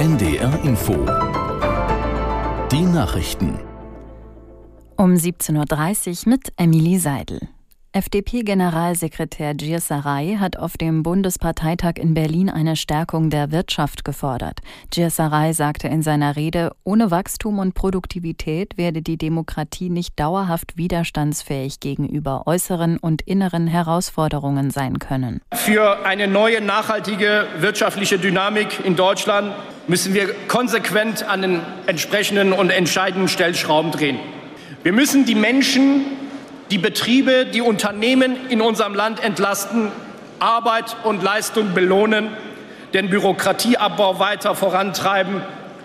NDR Info. Die Nachrichten. Um 17.30 Uhr mit Emilie Seidel. FDP-Generalsekretär Giersaray hat auf dem Bundesparteitag in Berlin eine Stärkung der Wirtschaft gefordert. Giersaray sagte in seiner Rede, ohne Wachstum und Produktivität werde die Demokratie nicht dauerhaft widerstandsfähig gegenüber äußeren und inneren Herausforderungen sein können. Für eine neue, nachhaltige wirtschaftliche Dynamik in Deutschland müssen wir konsequent an den entsprechenden und entscheidenden Stellschrauben drehen. Wir müssen die Menschen, die Betriebe, die Unternehmen in unserem Land entlasten, Arbeit und Leistung belohnen, den Bürokratieabbau weiter vorantreiben,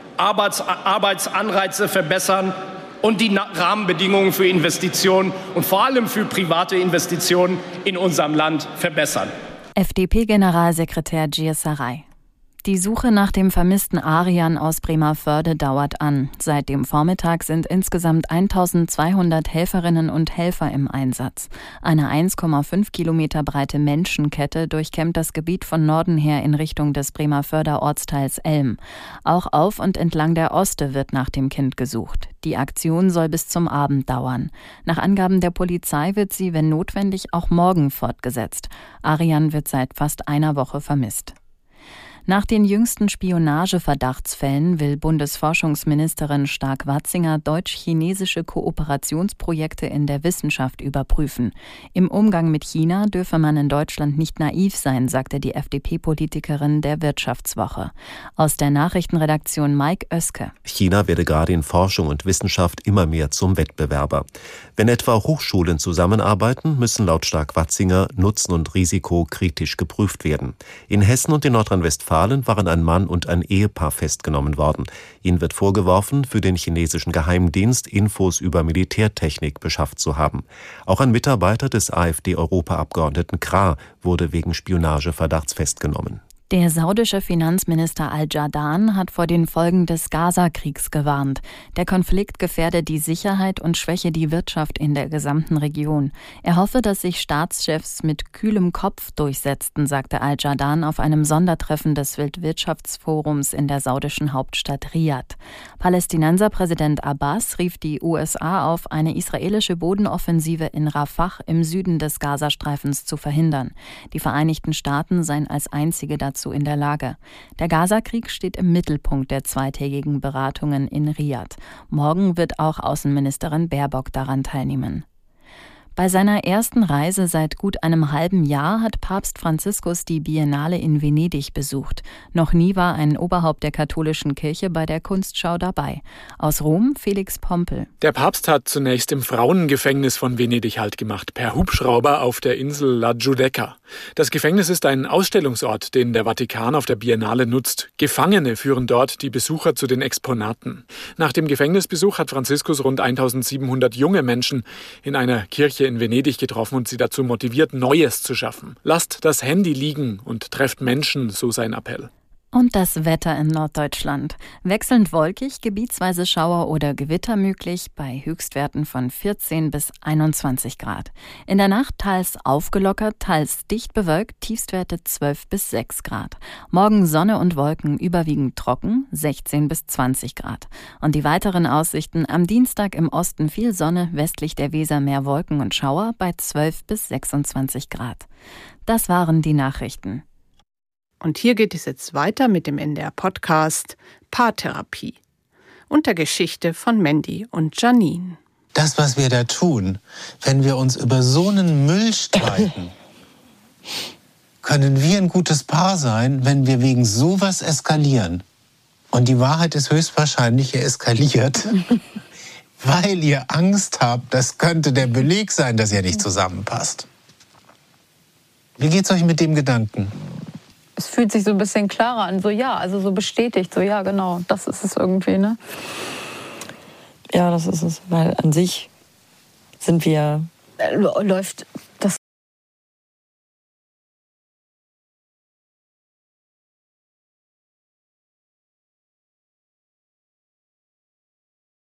Arbeitsanreize verbessern und die Rahmenbedingungen für Investitionen und vor allem für private Investitionen in unserem Land verbessern. FDP-Generalsekretär Giersaray. Die Suche nach dem vermissten Arian aus Bremervörde dauert an. Seit dem Vormittag sind insgesamt 1200 Helferinnen und Helfer im Einsatz. Eine 1,5 Kilometer breite Menschenkette durchkämmt das Gebiet von Norden her in Richtung des Bremervörder Ortsteils Elm. Auch auf und entlang der Oste wird nach dem Kind gesucht. Die Aktion soll bis zum Abend dauern. Nach Angaben der Polizei wird sie, wenn notwendig, auch morgen fortgesetzt. Arian wird seit fast einer Woche vermisst. Nach den jüngsten Spionageverdachtsfällen will Bundesforschungsministerin Stark-Watzinger deutsch-chinesische Kooperationsprojekte in der Wissenschaft überprüfen. Im Umgang mit China dürfe man in Deutschland nicht naiv sein, sagte die FDP-Politikerin der Wirtschaftswoche. Aus der Nachrichtenredaktion Mike Oeske. China werde gerade in Forschung und Wissenschaft immer mehr zum Wettbewerber. Wenn etwa Hochschulen zusammenarbeiten, müssen laut Stark-Watzinger Nutzen und Risiko kritisch geprüft werden. In Hessen und in Nordrhein-Westfalen waren ein Mann und ein Ehepaar festgenommen worden. Ihnen wird vorgeworfen, für den chinesischen Geheimdienst Infos über Militärtechnik beschafft zu haben. Auch ein Mitarbeiter des AfD-Europaabgeordneten Krah wurde wegen Spionageverdachts festgenommen. Der saudische Finanzminister Al-Jadaan hat vor den Folgen des Gaza-Kriegs gewarnt. Der Konflikt gefährde die Sicherheit und schwäche die Wirtschaft in der gesamten Region. Er hoffe, dass sich Staatschefs mit kühlem Kopf durchsetzten, sagte Al-Jadaan auf einem Sondertreffen des Weltwirtschaftsforums in der saudischen Hauptstadt Riad. Palästinenserpräsident Abbas rief die USA auf, eine israelische Bodenoffensive in Rafah im Süden des Gazastreifens zu verhindern. Die Vereinigten Staaten seien als einzige dazu in der Lage. Der Gaza-Krieg steht im Mittelpunkt der zweitägigen Beratungen in Riad. Morgen wird auch Außenministerin Baerbock daran teilnehmen. Bei seiner ersten Reise seit gut einem halben Jahr hat Papst Franziskus die Biennale in Venedig besucht. Noch nie war ein Oberhaupt der katholischen Kirche bei der Kunstschau dabei. Aus Rom Felix Pompel. Der Papst hat zunächst im Frauengefängnis von Venedig Halt gemacht, per Hubschrauber auf der Insel La Giudecca. Das Gefängnis ist ein Ausstellungsort, den der Vatikan auf der Biennale nutzt. Gefangene führen dort die Besucher zu den Exponaten. Nach dem Gefängnisbesuch hat Franziskus rund 1700 junge Menschen in einer Kirche in Venedig getroffen und sie dazu motiviert, Neues zu schaffen. Lasst das Handy liegen und trefft Menschen, so sein Appell. Und das Wetter in Norddeutschland. Wechselnd wolkig, gebietsweise Schauer oder Gewitter möglich, bei Höchstwerten von 14 bis 21 Grad. In der Nacht teils aufgelockert, teils dicht bewölkt, Tiefstwerte 12 bis 6 Grad. Morgen Sonne und Wolken, überwiegend trocken, 16 bis 20 Grad. Und die weiteren Aussichten: am Dienstag im Osten viel Sonne, westlich der Weser mehr Wolken und Schauer bei 12 bis 26 Grad. Das waren die Nachrichten. Und hier geht es jetzt weiter mit dem NDR-Podcast Paartherapie und der Geschichte von Mandy und Janine. Das, was wir da tun, wenn wir uns über so einen Müll streiten, können wir ein gutes Paar sein, wenn wir wegen sowas eskalieren. Und die Wahrheit ist höchstwahrscheinlich, ihr eskaliert, weil ihr Angst habt, das könnte der Beleg sein, dass ihr nicht zusammenpasst. Wie geht's euch mit dem Gedanken? Es fühlt sich so ein bisschen klarer an, so ja, also so bestätigt, so ja, genau, das ist es irgendwie, ne? Ja, das ist es, weil an sich sind wir... Läuft